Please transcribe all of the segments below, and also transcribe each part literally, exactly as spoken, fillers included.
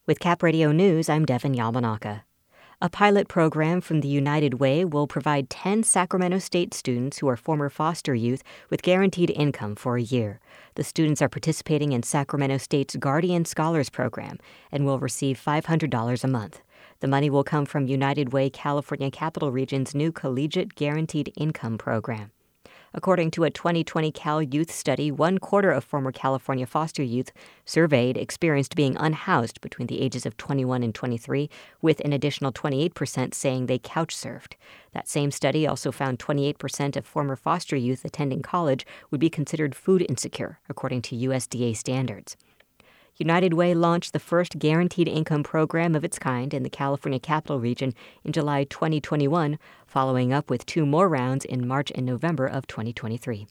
With Cap Radio News, I'm Devin Yamanaka. A pilot program from the United Way will provide ten Sacramento State students who are former foster youth with guaranteed income for a year. The students are participating in Sacramento State's Guardian Scholars Program and will receive five hundred dollars a month. The money will come from United Way California Capital Region's new Collegiate Guaranteed Income Program. According to a twenty twenty Cal Youth study, one quarter of former California foster youth surveyed experienced being unhoused between the ages of twenty-one and twenty-three, with an additional twenty-eight percent saying they couch surfed. That same study also found twenty-eight percent of former foster youth attending college would be considered food insecure, according to U S D A standards. United Way launched the first guaranteed income program of its kind in the California Capital Region in July twenty twenty-one, following up with two more rounds in March and November of twenty twenty-three.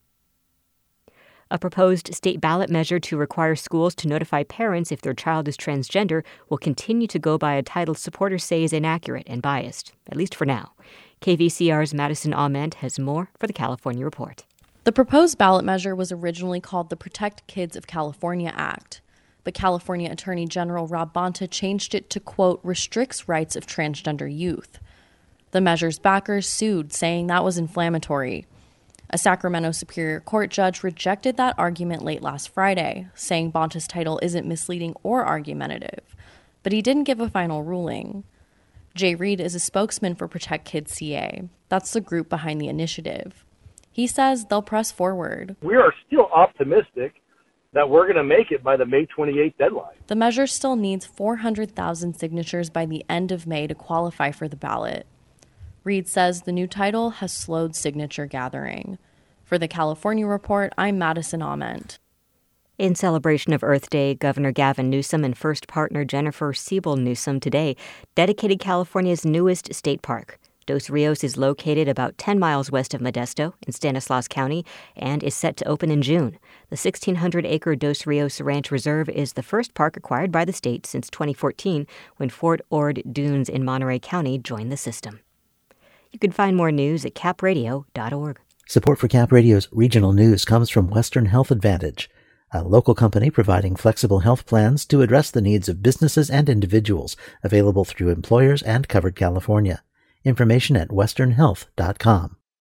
A proposed state ballot measure to require schools to notify parents if their child is transgender will continue to go by a title supporters say is inaccurate and biased, at least for now. K V C R's Madison Ament has more for the California Report. The proposed ballot measure was originally called the Protect Kids of California Act. But California Attorney General Rob Bonta changed it to, quote, restricts rights of transgender youth. The measure's backers sued, saying that was inflammatory. A Sacramento Superior Court judge rejected that argument late last Friday, saying Bonta's title isn't misleading or argumentative. But he didn't give a final ruling. Jay Reed is a spokesman for Protect Kids C A. That's the group behind the initiative. He says they'll press forward. We are still optimistic that we're going to make it by the May twenty-eighth deadline. The measure still needs four hundred thousand signatures by the end of May to qualify for the ballot. Reed says the new title has slowed signature gathering. For the California Report, I'm Madison Ament. In celebration of Earth Day, Governor Gavin Newsom and first partner Jennifer Siebel Newsom today dedicated California's newest state park. Dos Rios is located about ten miles west of Modesto in Stanislaus County and is set to open in June. The sixteen hundred acre Dos Rios Ranch Reserve is the first park acquired by the state since twenty fourteen, when Fort Ord Dunes in Monterey County joined the system. You can find more news at cap radio dot org. Support for Cap Radio's regional news comes from Western Health Advantage, a local company providing flexible health plans to address the needs of businesses and individuals, available through employers and Covered California. Information at western health dot com.